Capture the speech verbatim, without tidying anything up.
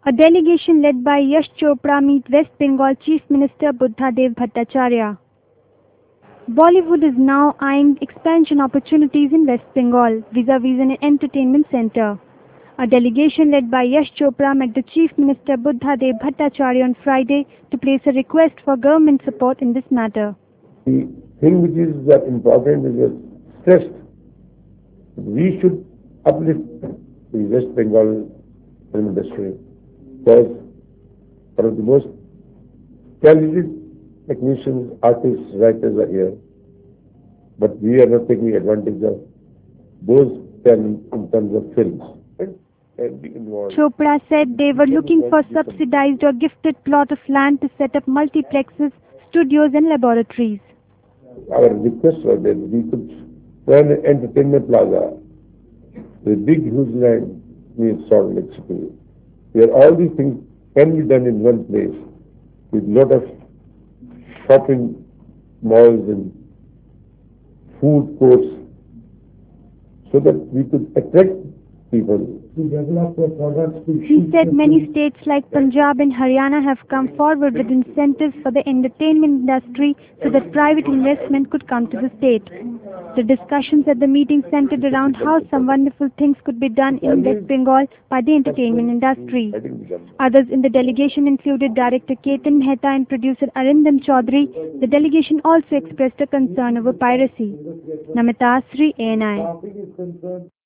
A delegation led by Yash Chopra meet West Bengal Chief Minister Buddhadev Bhattacharya. Bollywood is now eyeing expansion opportunities in West Bengal vis-à-vis an entertainment center. A delegation led by Yash Chopra met the Chief Minister Buddhadev Bhattacharya on Friday to place a request for government support in this matter. The thing which is uh, important is that stressed we should uplift the West Bengal film industry because one of the most talented technicians, artists, writers are here, but we are not taking advantage of those talents in terms of films. Chopra said they were looking for subsidized or gifted plot of land to set up multiplexes, studios and laboratories. Our request was that we could run an entertainment plaza with big huge land near Salt Lake City, where all these things can be done in one place with lot of shopping malls and food courts so that we could attract people to develop their products. He said many states like Punjab and Haryana have come forward with incentives for the entertainment industry so that private investment could come to the state. The discussions at the meeting centered around how some wonderful things could be done in West Bengal by the entertainment industry. Others in the delegation included director Ketan Mehta and producer Arindam Chaudhary. The delegation also expressed a concern over piracy. Namita Asri, A N I.